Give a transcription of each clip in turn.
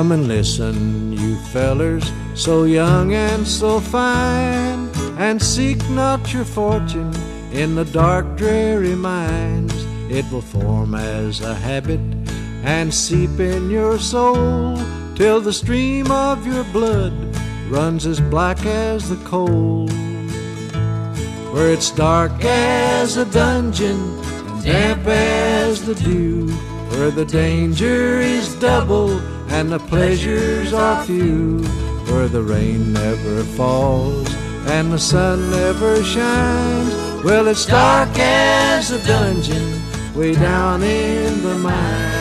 Come and listen, you fellers, so young and so fine, and seek not your fortune in the dark, dreary mines. It will form as a habit and seep in your soul, till the stream of your blood runs as black as the coal. Where it's dark as a dungeon and damp as the dew, where the danger is double and the pleasures are few, where the rain never falls and the sun never shines. Well, it's dark as a dungeon way down in the mine.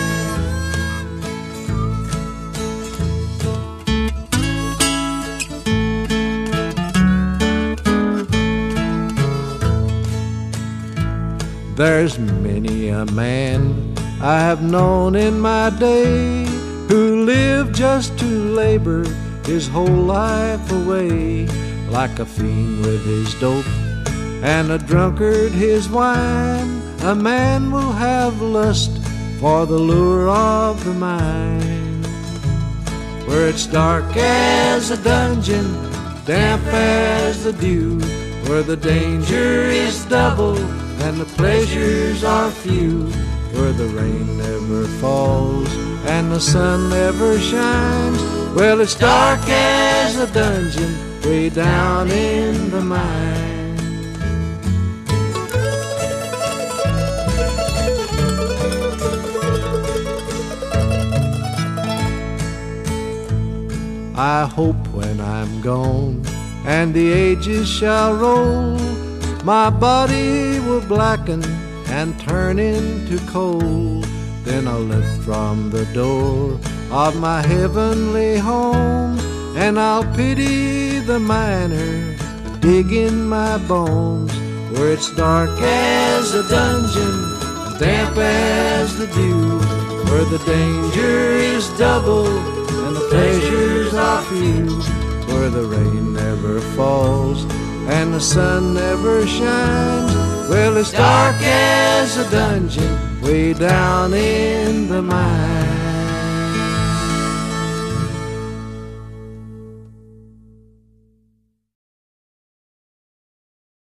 There's many a man I have known in my day who lived just to labor his whole life away, like a fiend with his dope and a drunkard his wine. A man will have lust for the lure of the mine. Where it's dark as a dungeon, damp as the dew, where the danger is double and the pleasures are few, where the rain never falls and the sun never shines. Well, it's dark as a dungeon way down in the mine. I hope when I'm gone and the ages shall roll, my body will blacken and turn into coal. Then I'll look from the door of my heavenly home, and I'll pity the miner digging my bones. Where it's dark as a dungeon, damp as the dew, where the danger is double and the pleasures are few, where the rain never falls and the sun never shines. Well, it's dark as a dungeon way down in the mine.